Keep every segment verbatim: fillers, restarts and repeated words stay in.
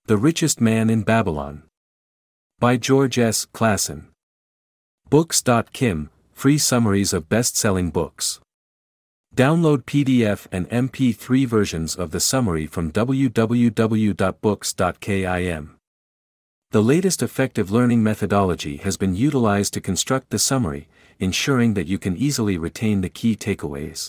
The Richest Man in Babylon. By George S. Clason. Books dot com, free summaries of best-selling books. Download P D F and M P three versions of the summary from w w w dot books dot com. The latest effective learning methodology has been utilized to construct the summary, ensuring that you can easily retain the key takeaways.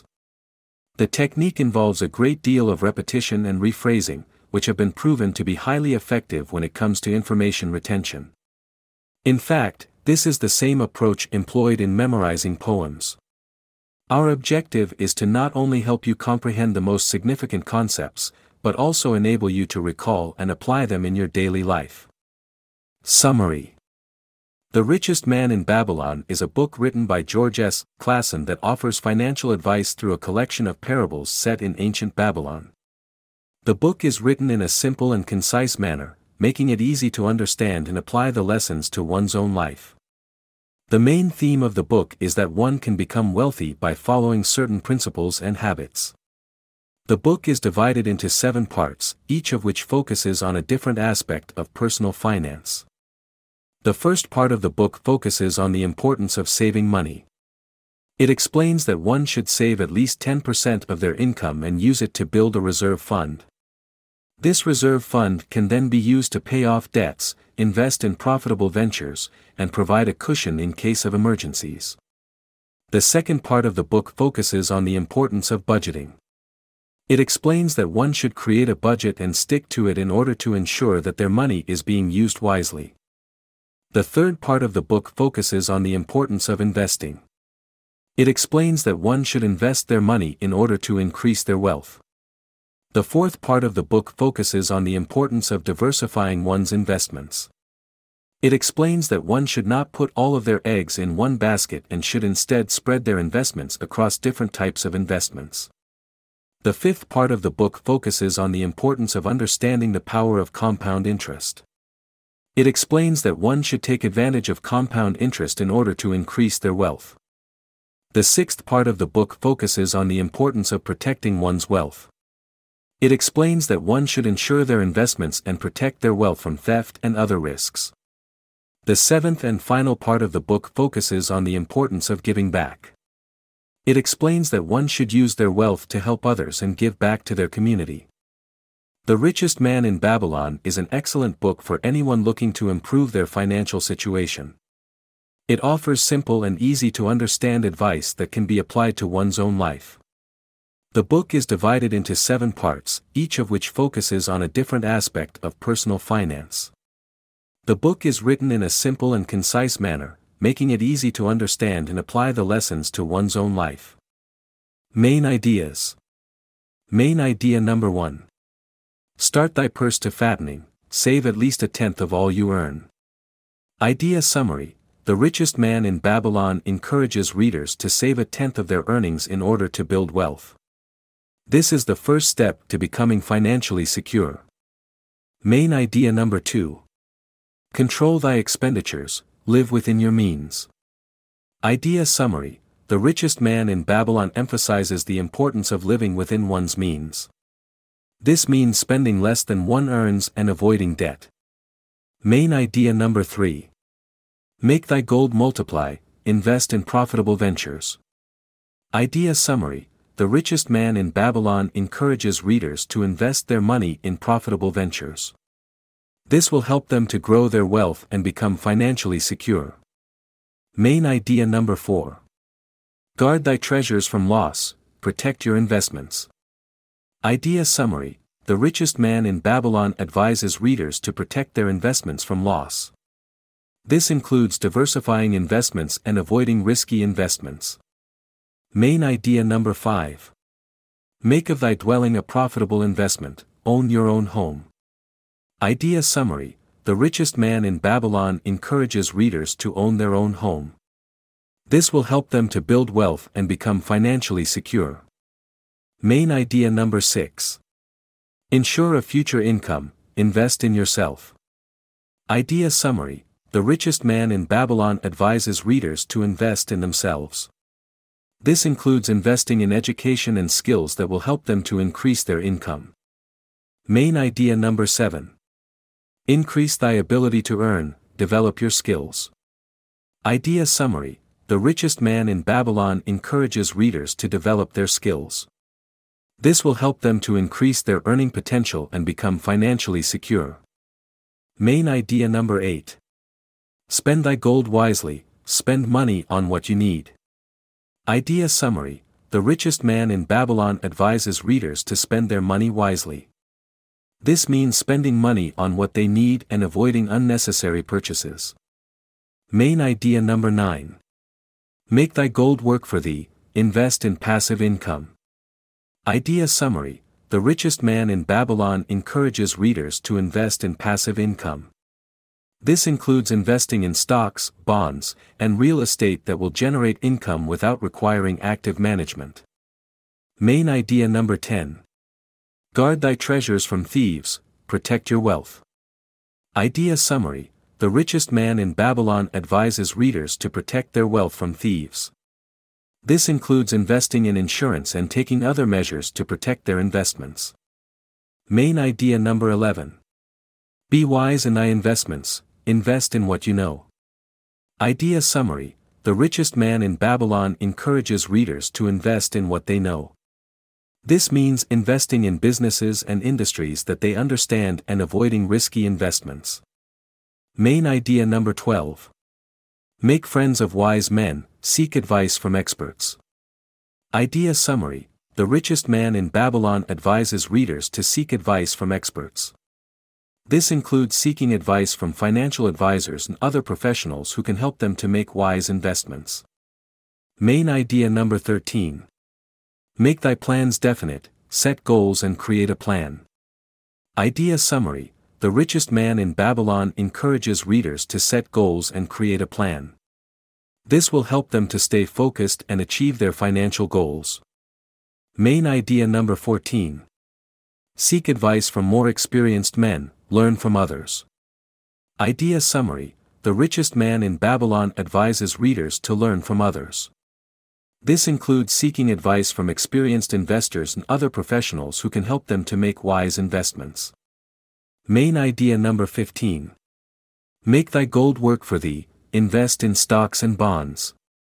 The technique involves a great deal of repetition and rephrasing, which have been proven to be highly effective when it comes to information retention. In fact, this is the same approach employed in memorizing poems. Our objective is to not only help you comprehend the most significant concepts, but also enable you to recall and apply them in your daily life. Summary. The Richest Man in Babylon is a book written by George S. Clason that offers financial advice through a collection of parables set in ancient Babylon. The book is written in a simple and concise manner, making it easy to understand and apply the lessons to one's own life. The main theme of the book is that one can become wealthy by following certain principles and habits. The book is divided into seven parts, each of which focuses on a different aspect of personal finance. The first part of the book focuses on the importance of saving money. It explains that one should save at least ten percent of their income and use it to build a reserve fund. This reserve fund can then be used to pay off debts, invest in profitable ventures, and provide a cushion in case of emergencies. The second part of the book focuses on the importance of budgeting. It explains that one should create a budget and stick to it in order to ensure that their money is being used wisely. The third part of the book focuses on the importance of investing. It explains that one should invest their money in order to increase their wealth. The fourth part of the book focuses on the importance of diversifying one's investments. It explains that one should not put all of their eggs in one basket and should instead spread their investments across different types of investments. The fifth part of the book focuses on the importance of understanding the power of compound interest. It explains that one should take advantage of compound interest in order to increase their wealth. The sixth part of the book focuses on the importance of protecting one's wealth. It explains that one should ensure their investments and protect their wealth from theft and other risks. The seventh and final part of the book focuses on the importance of giving back. It explains that one should use their wealth to help others and give back to their community. The Richest Man in Babylon is an excellent book for anyone looking to improve their financial situation. It offers simple and easy to understand advice that can be applied to one's own life. The book is divided into seven parts, each of which focuses on a different aspect of personal finance. The book is written in a simple and concise manner, making it easy to understand and apply the lessons to one's own life. Main ideas. Main idea number one. Start thy purse to fattening, save at least a tenth of all you earn. Idea summary. The Richest Man in Babylon encourages readers to save a tenth of their earnings in order to build wealth. This is the first step to becoming financially secure. Main idea number two. Control thy expenditures, live within your means. Idea summary. The Richest Man in Babylon emphasizes the importance of living within one's means. This means spending less than one earns and avoiding debt. Main idea number three. Make thy gold multiply, invest in profitable ventures. Idea summary. The Richest Man in Babylon encourages readers to invest their money in profitable ventures. This will help them to grow their wealth and become financially secure. Main idea number four. Guard thy treasures from loss, protect your investments. Idea summary. The Richest Man in Babylon advises readers to protect their investments from loss. This includes diversifying investments and avoiding risky investments. Main idea number five. Make of thy dwelling a profitable investment, own your own home. Idea summary. The Richest Man in Babylon encourages readers to own their own home. This will help them to build wealth and become financially secure. Main idea number six. Ensure a future income, invest in yourself. Idea summary. The Richest Man in Babylon advises readers to invest in themselves. This includes investing in education and skills that will help them to increase their income. Main idea number seven. Increase thy ability to earn, develop your skills. Idea summary: The richest man in Babylon encourages readers to develop their skills. This will help them to increase their earning potential and become financially secure. Main idea number eight. Spend thy gold wisely, spend money on what you need. Idea summary: The richest man in Babylon advises readers to spend their money wisely. This means spending money on what they need and avoiding unnecessary purchases. Main idea number nine. Make thy gold work for thee, invest in passive income. Idea summary: The richest man in Babylon encourages readers to invest in passive income. This includes investing in stocks, bonds, and real estate that will generate income without requiring active management. Main idea number ten. Guard thy treasures from thieves, protect your wealth. Idea summary: The richest man in Babylon advises readers to protect their wealth from thieves. This includes investing in insurance and taking other measures to protect their investments. Main idea number eleven. Be wise in thy investments, invest in what you know. Idea summary: The richest man in Babylon encourages readers to invest in what they know. This means investing in businesses and industries that they understand and avoiding risky investments. Main idea number twelve. Make friends of wise men, seek advice from experts. Idea summary: The richest man in Babylon advises readers to seek advice from experts. This includes seeking advice from financial advisors and other professionals who can help them to make wise investments. Main idea number thirteen. Make thy plans definite, set goals and create a plan. Idea summary: The richest man in Babylon encourages readers to set goals and create a plan. This will help them to stay focused and achieve their financial goals. Main idea number fourteen. Seek advice from more experienced men, learn from others. Idea summary: The richest man in Babylon advises readers to learn from others. This includes seeking advice from experienced investors and other professionals who can help them to make wise investments. Main idea number fifteen. Make thy gold work for thee, invest in stocks and bonds.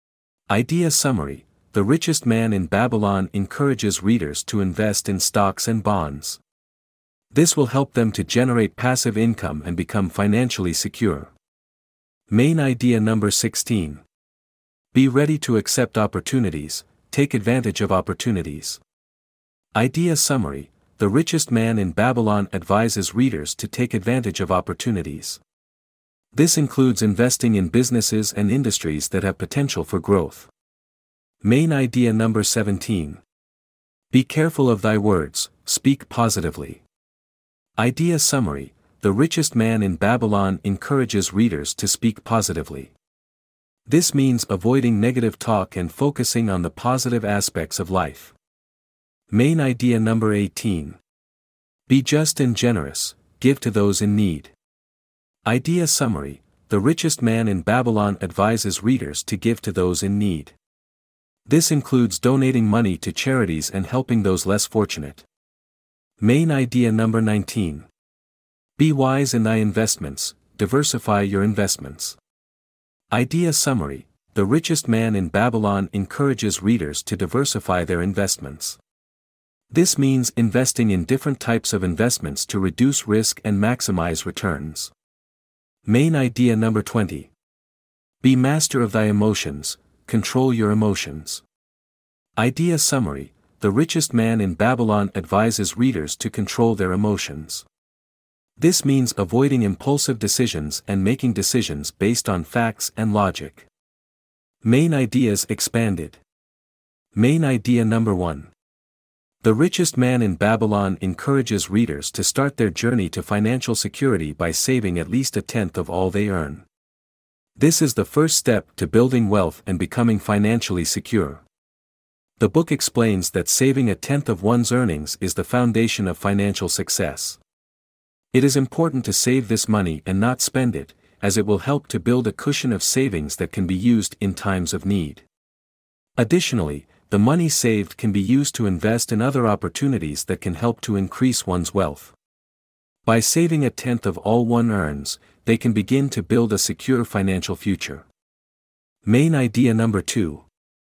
Idea summary: The richest man in Babylon encourages readers to invest in stocks and bonds. This will help them to generate passive income and become financially secure. Main idea number sixteen. Be ready to accept opportunities, take advantage of opportunities. Idea summary: The richest man in Babylon advises readers to take advantage of opportunities. This includes investing in businesses and industries that have potential for growth. Main idea number seventeen. Be careful of thy words, speak positively. Idea summary: The richest man in Babylon encourages readers to speak positively. This means avoiding negative talk and focusing on the positive aspects of life. Main idea number eighteen. Be just and generous, give to those in need. Idea summary: The richest man in Babylon advises readers to give to those in need. This includes donating money to charities and helping those less fortunate. Main idea number nineteen. Be wise in thy investments, diversify your investments. Idea summary: The richest man in Babylon encourages readers to diversify their investments. This means investing in different types of investments to reduce risk and maximize returns. Main idea number twenty. Be master of thy emotions, control your emotions. Idea summary: The richest man in Babylon advises readers to control their emotions. This means avoiding impulsive decisions and making decisions based on facts and logic. Main ideas expanded. Main idea number one. The richest man in Babylon encourages readers to start their journey to financial security by saving at least a tenth of all they earn. This is the first step to building wealth and becoming financially secure. The book explains that saving a tenth of one's earnings is the foundation of financial success. It is important to save this money and not spend it, as it will help to build a cushion of savings that can be used in times of need. Additionally, the money saved can be used to invest in other opportunities that can help to increase one's wealth. By saving a tenth of all one earns, they can begin to build a secure financial future. Main idea number two.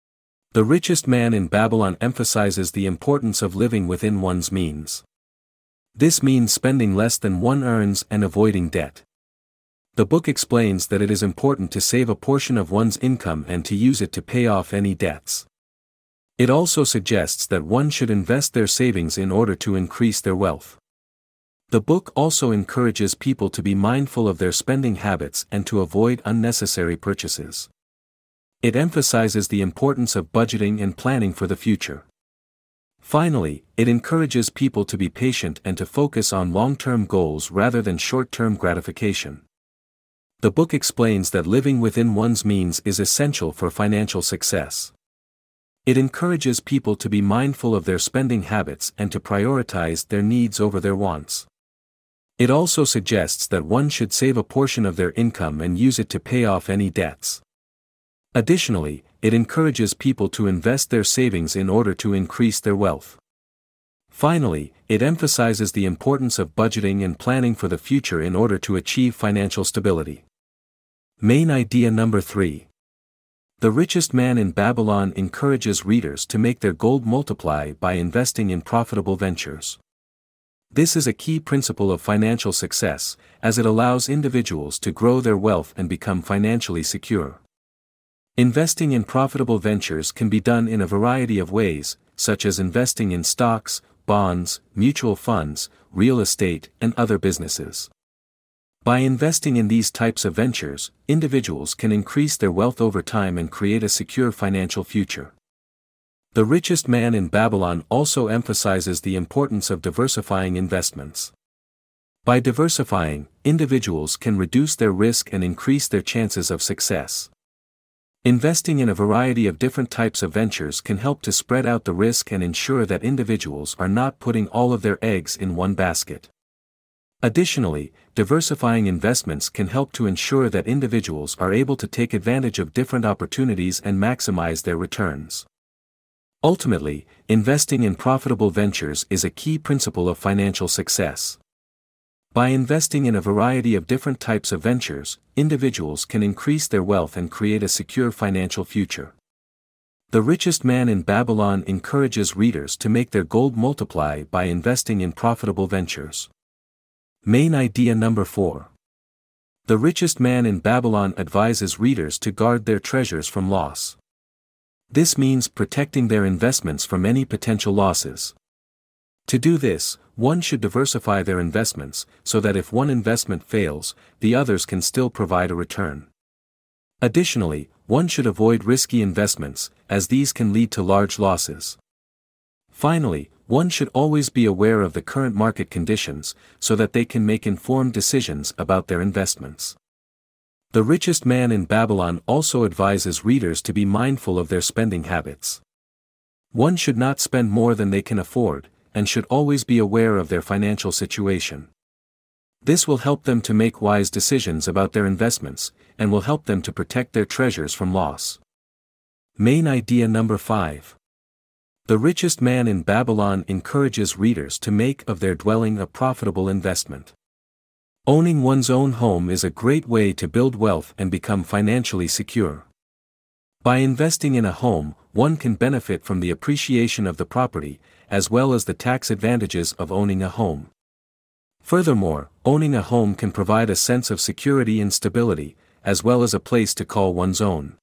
The richest man in Babylon emphasizes the importance of living within one's means. This means spending less than one earns and avoiding debt. The book explains that it is important to save a portion of one's income and to use it to pay off any debts. It also suggests that one should invest their savings in order to increase their wealth. The book also encourages people to be mindful of their spending habits and to avoid unnecessary purchases. It emphasizes the importance of budgeting and planning for the future. Finally, it encourages people to be patient and to focus on long-term goals rather than short-term gratification. The book explains that living within one's means is essential for financial success. It encourages people to be mindful of their spending habits and to prioritize their needs over their wants. It also suggests that one should save a portion of their income and use it to pay off any debts. Additionally, it encourages people to invest their savings in order to increase their wealth. Finally, it emphasizes the importance of budgeting and planning for the future in order to achieve financial stability. Main idea number three. The richest man in Babylon encourages readers to make their gold multiply by investing in profitable ventures. This is a key principle of financial success, as it allows individuals to grow their wealth and become financially secure. Investing in profitable ventures can be done in a variety of ways, such as investing in stocks, bonds, mutual funds, real estate, and other businesses. By investing in these types of ventures, individuals can increase their wealth over time and create a secure financial future. The richest man in Babylon also emphasizes the importance of diversifying investments. By diversifying, individuals can reduce their risk and increase their chances of success. Investing in a variety of different types of ventures can help to spread out the risk and ensure that individuals are not putting all of their eggs in one basket. Additionally, diversifying investments can help to ensure that individuals are able to take advantage of different opportunities and maximize their returns. Ultimately, investing in profitable ventures is a key principle of financial success. By investing in a variety of different types of ventures, individuals can increase their wealth and create a secure financial future. The richest man in Babylon encourages readers to make their gold multiply by investing in profitable ventures. Main idea number four. The richest man in Babylon advises readers to guard their treasures from loss. This means protecting their investments from any potential losses. To do this, one should diversify their investments, so that if one investment fails, the others can still provide a return. Additionally, one should avoid risky investments, as these can lead to large losses. Finally, one should always be aware of the current market conditions, so that they can make informed decisions about their investments. The richest man in Babylon also advises readers to be mindful of their spending habits. One should not spend more than they can afford, and should always be aware of their financial situation. This will help them to make wise decisions about their investments, and will help them to protect their treasures from loss. Main idea number five. The richest man in Babylon encourages readers to make of their dwelling a profitable investment. Owning one's own home is a great way to build wealth and become financially secure. By investing in a home, one can benefit from the appreciation of the property, as well as the tax advantages of owning a home. Furthermore, owning a home can provide a sense of security and stability, as well as a place to call one's own.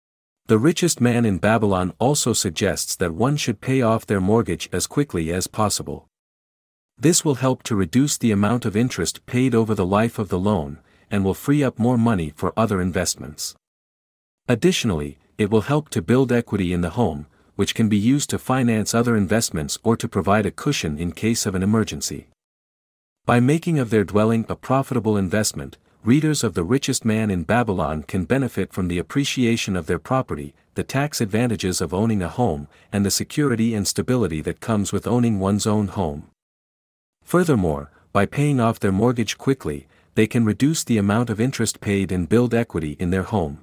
The richest man in Babylon also suggests that one should pay off their mortgage as quickly as possible. This will help to reduce the amount of interest paid over the life of the loan, and will free up more money for other investments. Additionally, it will help to build equity in the home, which can be used to finance other investments or to provide a cushion in case of an emergency. By making of their dwelling a profitable investment, readers of The Richest Man in Babylon can benefit from the appreciation of their property, the tax advantages of owning a home, and the security and stability that comes with owning one's own home. Furthermore, by paying off their mortgage quickly, they can reduce the amount of interest paid and build equity in their home.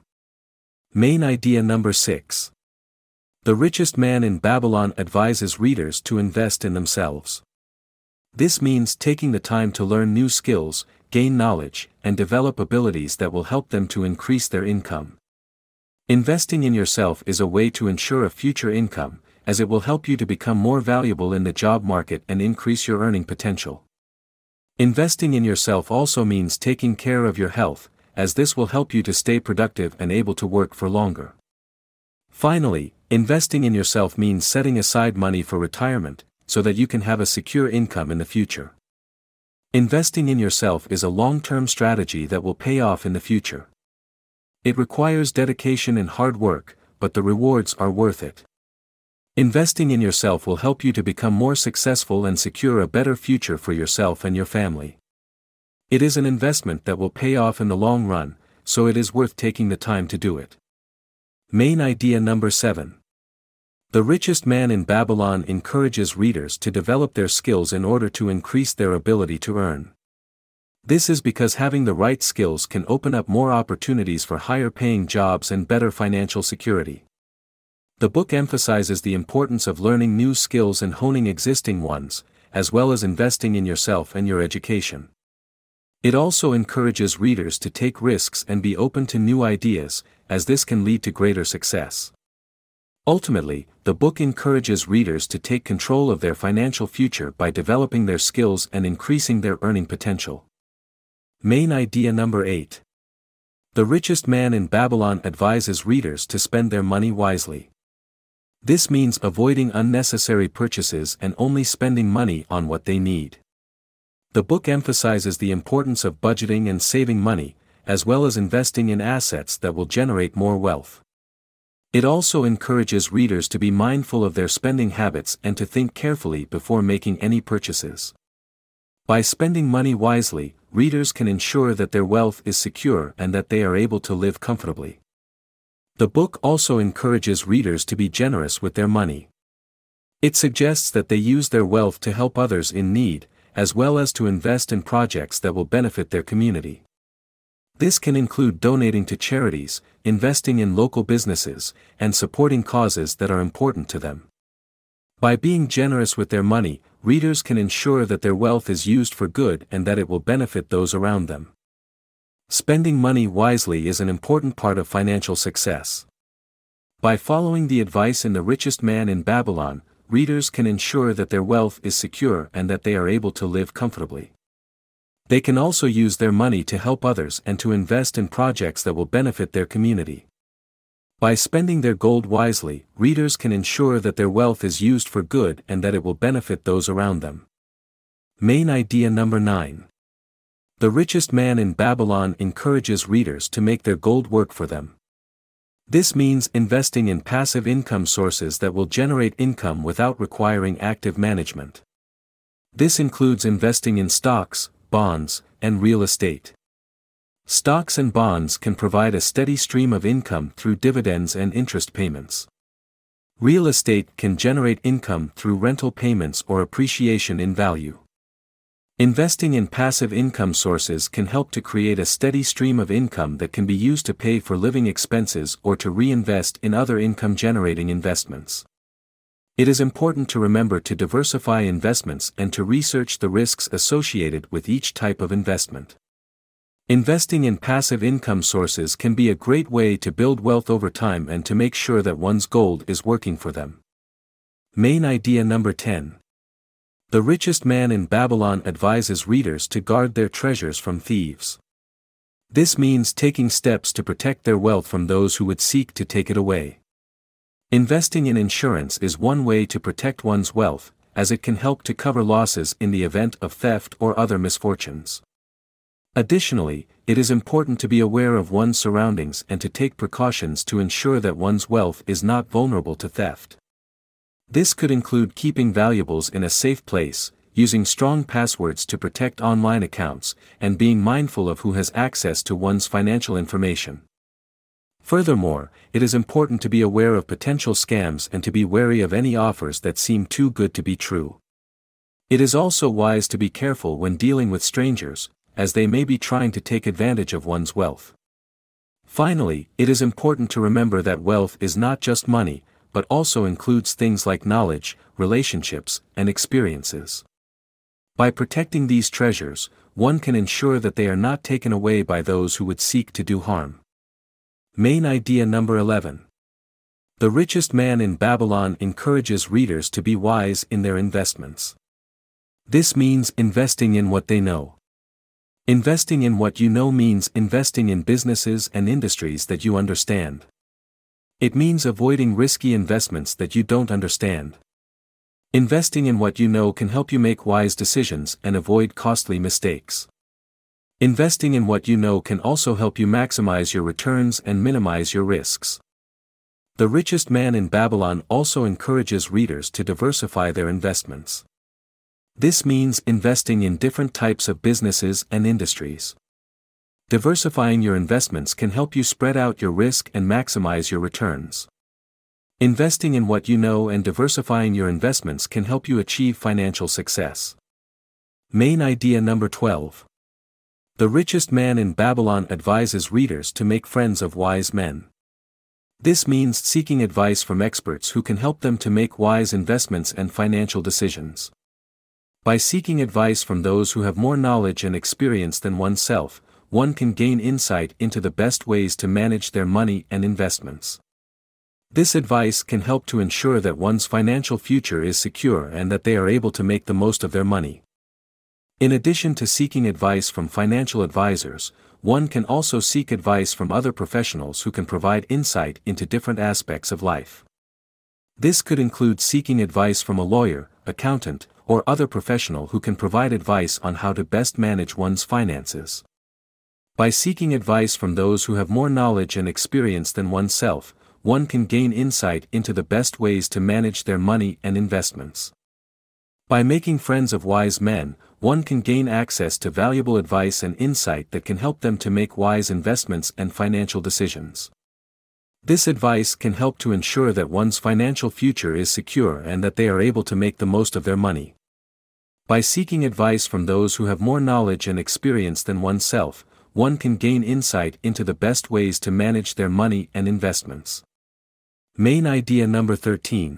Main idea number six. The richest man in Babylon advises readers to invest in themselves. This means taking the time to learn new skills, gain knowledge, and develop abilities that will help them to increase their income. Investing in yourself is a way to ensure a future income, as it will help you to become more valuable in the job market and increase your earning potential. Investing in yourself also means taking care of your health, as this will help you to stay productive and able to work for longer. Finally, investing in yourself means setting aside money for retirement, so that you can have a secure income in the future. Investing in yourself is a long-term strategy that will pay off in the future. It requires dedication and hard work, but the rewards are worth it. Investing in yourself will help you to become more successful and secure a better future for yourself and your family. It is an investment that will pay off in the long run, so it is worth taking the time to do it. Main idea number seven. The Richest Man in Babylon encourages readers to develop their skills in order to increase their ability to earn. This is because having the right skills can open up more opportunities for higher paying jobs and better financial security. The book emphasizes the importance of learning new skills and honing existing ones, as well as investing in yourself and your education. It also encourages readers to take risks and be open to new ideas, as this can lead to greater success. Ultimately, the book encourages readers to take control of their financial future by developing their skills and increasing their earning potential. Main idea number eight. The Richest Man in Babylon advises readers to spend their money wisely. This means avoiding unnecessary purchases and only spending money on what they need. The book emphasizes the importance of budgeting and saving money, as well as investing in assets that will generate more wealth. It also encourages readers to be mindful of their spending habits and to think carefully before making any purchases. By spending money wisely, readers can ensure that their wealth is secure and that they are able to live comfortably. The book also encourages readers to be generous with their money. It suggests that they use their wealth to help others in need, as well as to invest in projects that will benefit their community. This can include donating to charities, investing in local businesses, and supporting causes that are important to them. By being generous with their money, readers can ensure that their wealth is used for good and that it will benefit those around them. Spending money wisely is an important part of financial success. By following the advice in The Richest Man in Babylon, readers can ensure that their wealth is secure and that they are able to live comfortably. They can also use their money to help others and to invest in projects that will benefit their community. By spending their gold wisely, readers can ensure that their wealth is used for good and that it will benefit those around them. Main idea number nine. The Richest Man in Babylon encourages readers to make their gold work for them. This means investing in passive income sources that will generate income without requiring active management. This includes investing in stocks, bonds, and real estate. Stocks and bonds can provide a steady stream of income through dividends and interest payments. Real estate can generate income through rental payments or appreciation in value. Investing in passive income sources can help to create a steady stream of income that can be used to pay for living expenses or to reinvest in other income-generating investments. It is important to remember to diversify investments and to research the risks associated with each type of investment. Investing in passive income sources can be a great way to build wealth over time and to make sure that one's gold is working for them. Main idea number ten. The Richest Man in Babylon advises readers to guard their treasures from thieves. This means taking steps to protect their wealth from those who would seek to take it away. Investing in insurance is one way to protect one's wealth, as it can help to cover losses in the event of theft or other misfortunes. Additionally, it is important to be aware of one's surroundings and to take precautions to ensure that one's wealth is not vulnerable to theft. This could include keeping valuables in a safe place, using strong passwords to protect online accounts, and being mindful of who has access to one's financial information. Furthermore, it is important to be aware of potential scams and to be wary of any offers that seem too good to be true. It is also wise to be careful when dealing with strangers, as they may be trying to take advantage of one's wealth. Finally, it is important to remember that wealth is not just money, but also includes things like knowledge, relationships, and experiences. By protecting these treasures, one can ensure that they are not taken away by those who would seek to do harm. Main idea number eleven. The richest man in Babylon encourages readers to be wise in their investments. This means investing in what they know. Investing in what you know means investing in businesses and industries that you understand. It means avoiding risky investments that you don't understand. Investing in what you know can help you make wise decisions and avoid costly mistakes. Investing in what you know can also help you maximize your returns and minimize your risks. The richest man in Babylon also encourages readers to diversify their investments. This means investing in different types of businesses and industries. Diversifying your investments can help you spread out your risk and maximize your returns. Investing in what you know and diversifying your investments can help you achieve financial success. Main idea number twelve. The richest man in Babylon advises readers to make friends of wise men. This means seeking advice from experts who can help them to make wise investments and financial decisions. By seeking advice from those who have more knowledge and experience than oneself, one can gain insight into the best ways to manage their money and investments. This advice can help to ensure that one's financial future is secure and that they are able to make the most of their money. In addition to seeking advice from financial advisors, one can also seek advice from other professionals who can provide insight into different aspects of life. This could include seeking advice from a lawyer, accountant, or other professional who can provide advice on how to best manage one's finances. By seeking advice from those who have more knowledge and experience than oneself, one can gain insight into the best ways to manage their money and investments. By making friends of wise men, one can gain access to valuable advice and insight that can help them to make wise investments and financial decisions. This advice can help to ensure that one's financial future is secure and that they are able to make the most of their money. By seeking advice from those who have more knowledge and experience than oneself, one can gain insight into the best ways to manage their money and investments. Main idea number thirteen.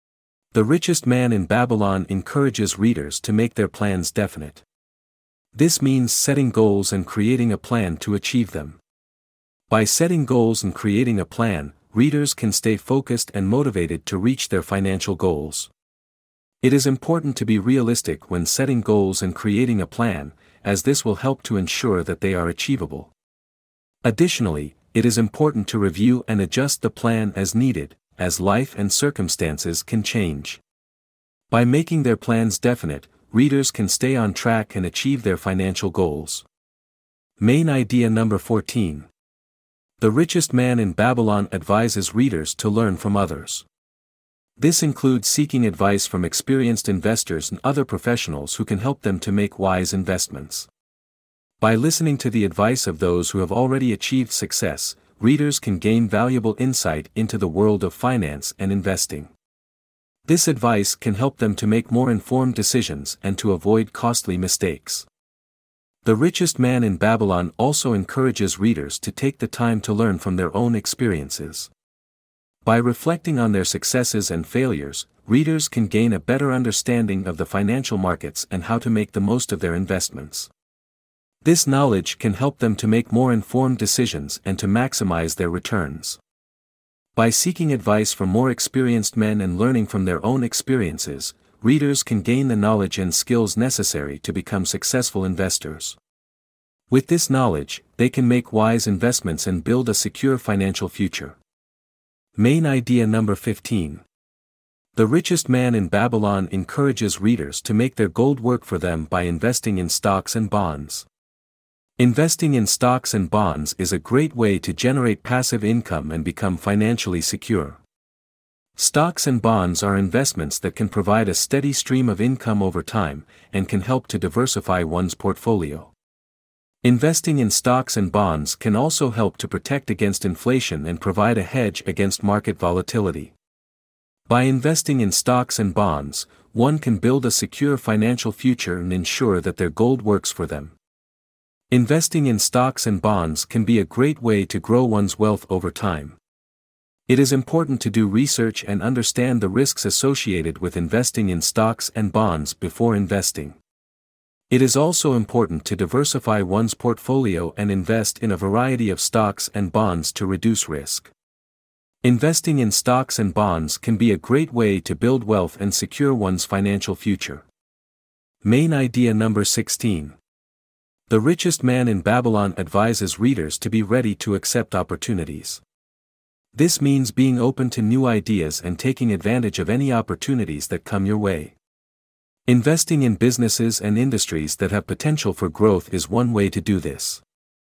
The richest man in Babylon encourages readers to make their plans definite. This means setting goals and creating a plan to achieve them. By setting goals and creating a plan, readers can stay focused and motivated to reach their financial goals. It is important to be realistic when setting goals and creating a plan, as this will help to ensure that they are achievable. Additionally, it is important to review and adjust the plan as needed, as life and circumstances can change. By making their plans definite, readers can stay on track and achieve their financial goals. Main idea number fourteen. The richest man in Babylon advises readers to learn from others. This includes seeking advice from experienced investors and other professionals who can help them to make wise investments. By listening to the advice of those who have already achieved success, readers can gain valuable insight into the world of finance and investing. This advice can help them to make more informed decisions and to avoid costly mistakes. The richest man in Babylon also encourages readers to take the time to learn from their own experiences. By reflecting on their successes and failures, readers can gain a better understanding of the financial markets and how to make the most of their investments. This knowledge can help them to make more informed decisions and to maximize their returns. By seeking advice from more experienced men and learning from their own experiences, readers can gain the knowledge and skills necessary to become successful investors. With this knowledge, they can make wise investments and build a secure financial future. Main idea number fifteen. The richest man in Babylon encourages readers to make their gold work for them by investing in stocks and bonds. Investing in stocks and bonds is a great way to generate passive income and become financially secure. Stocks and bonds are investments that can provide a steady stream of income over time, and can help to diversify one's portfolio. Investing in stocks and bonds can also help to protect against inflation and provide a hedge against market volatility. By investing in stocks and bonds, one can build a secure financial future and ensure that their gold works for them. Investing in stocks and bonds can be a great way to grow one's wealth over time. It is important to do research and understand the risks associated with investing in stocks and bonds before investing. It is also important to diversify one's portfolio and invest in a variety of stocks and bonds to reduce risk. Investing in stocks and bonds can be a great way to build wealth and secure one's financial future. Main idea number sixteen. The richest man in Babylon advises readers to be ready to accept opportunities. This means being open to new ideas and taking advantage of any opportunities that come your way. Investing in businesses and industries that have potential for growth is one way to do this.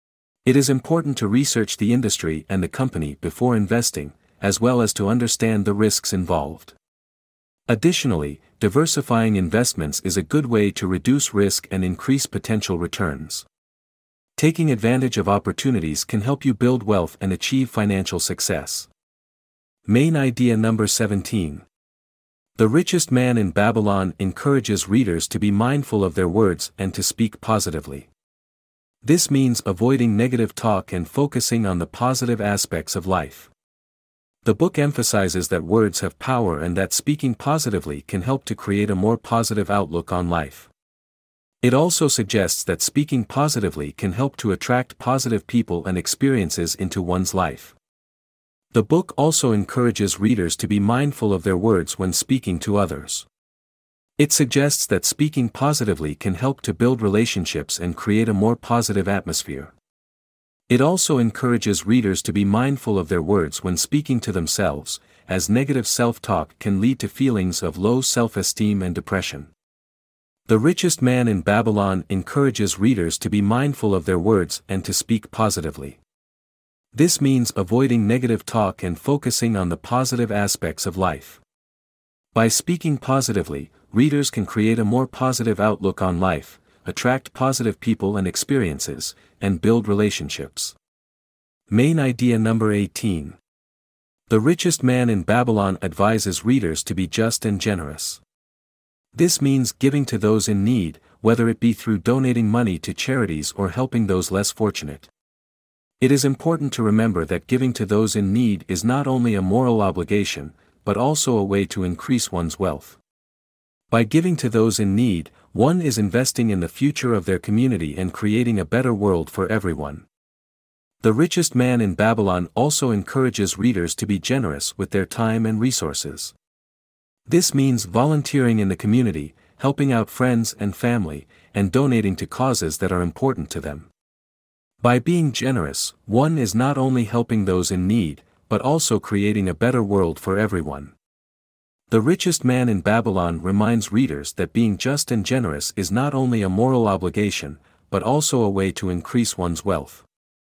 It is important to research the industry and the company before investing, as well as to understand the risks involved. Additionally, diversifying investments is a good way to reduce risk and increase potential returns. Taking advantage of opportunities can help you build wealth and achieve financial success. Main idea number seventeen. The richest man in Babylon encourages readers to be mindful of their words and to speak positively. This means avoiding negative talk and focusing on the positive aspects of life. The book emphasizes that words have power and that speaking positively can help to create a more positive outlook on life. It also suggests that speaking positively can help to attract positive people and experiences into one's life. The book also encourages readers to be mindful of their words when speaking to others. It suggests that speaking positively can help to build relationships and create a more positive atmosphere. It also encourages readers to be mindful of their words when speaking to themselves, as negative self-talk can lead to feelings of low self-esteem and depression. The richest man in Babylon encourages readers to be mindful of their words and to speak positively. This means avoiding negative talk and focusing on the positive aspects of life. By speaking positively, readers can create a more positive outlook on life, attract positive people and experiences, and build relationships. Main idea number eighteen. The richest man in Babylon advises readers to be just and generous. This means giving to those in need, whether it be through donating money to charities or helping those less fortunate. It is important to remember that giving to those in need is not only a moral obligation, but also a way to increase one's wealth. By giving to those in need, one is investing in the future of their community and creating a better world for everyone. The richest man in Babylon also encourages readers to be generous with their time and resources. This means volunteering in the community, helping out friends and family, and donating to causes that are important to them. By being generous, one is not only helping those in need, but also creating a better world for everyone. The richest man in Babylon reminds readers that being just and generous is not only a moral obligation, but also a way to increase one's wealth.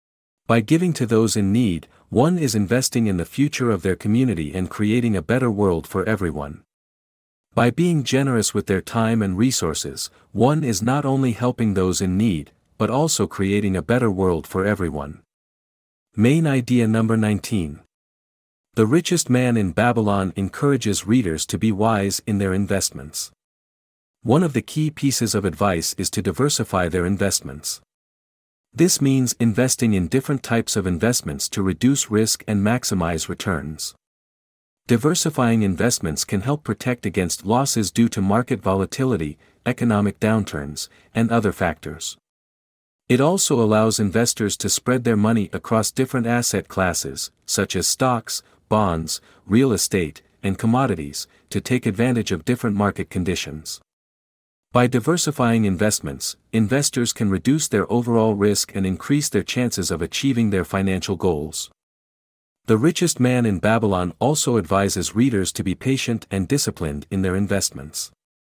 By giving to those in need, one is investing in the future of their community and creating a better world for everyone. By being generous with their time and resources, one is not only helping those in need, but also creating a better world for everyone. Main idea number nineteen. The richest man in Babylon encourages readers to be wise in their investments. One of the key pieces of advice is to diversify their investments. This means investing in different types of investments to reduce risk and maximize returns. Diversifying investments can help protect against losses due to market volatility, economic downturns, and other factors. It also allows investors to spread their money across different asset classes, such as stocks, bonds, real estate, and commodities, to take advantage of different market conditions. By diversifying investments, investors can reduce their overall risk and increase their chances of achieving their financial goals. The richest man in Babylon also advises readers to be patient and disciplined in their investments.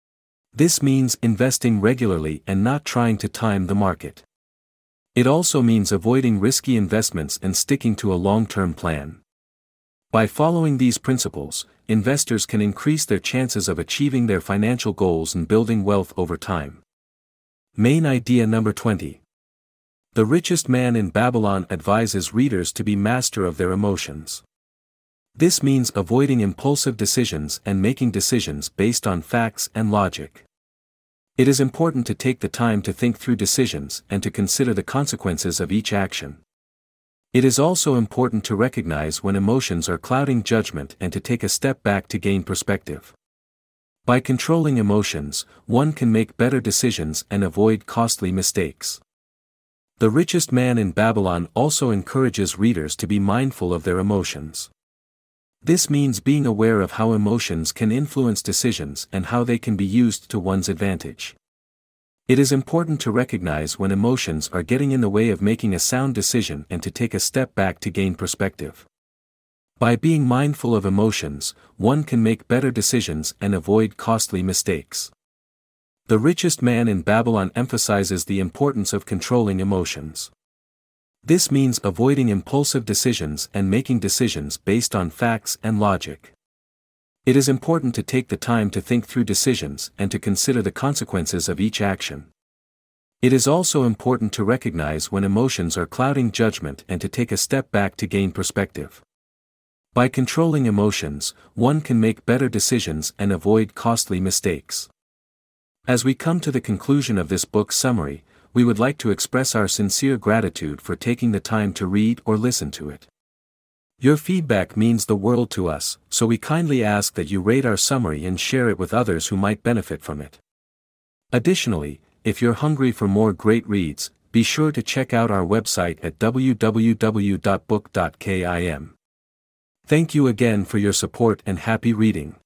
This means investing regularly and not trying to time the market. It also means avoiding risky investments and sticking to a long-term plan. By following these principles, investors can increase their chances of achieving their financial goals and building wealth over time. Main idea number twenty. The richest man in Babylon advises readers to be master of their emotions. This means avoiding impulsive decisions and making decisions based on facts and logic. It is important to take the time to think through decisions and to consider the consequences of each action. It is also important to recognize when emotions are clouding judgment and to take a step back to gain perspective. By controlling emotions, one can make better decisions and avoid costly mistakes. The Richest Man in Babylon also encourages readers to be mindful of their emotions. This means being aware of how emotions can influence decisions and how they can be used to one's advantage. It is important to recognize when emotions are getting in the way of making a sound decision and to take a step back to gain perspective. By being mindful of emotions, one can make better decisions and avoid costly mistakes. The Richest Man in Babylon emphasizes the importance of controlling emotions. This means avoiding impulsive decisions and making decisions based on facts and logic. It is important to take the time to think through decisions and to consider the consequences of each action. It is also important to recognize when emotions are clouding judgment and to take a step back to gain perspective. By controlling emotions, one can make better decisions and avoid costly mistakes. As we come to the conclusion of this book summary, we would like to express our sincere gratitude for taking the time to read or listen to it. Your feedback means the world to us, so we kindly ask that you rate our summary and share it with others who might benefit from it. Additionally, if you're hungry for more great reads, be sure to check out our website at w w w dot book dot kim. Thank you again for your support and happy reading.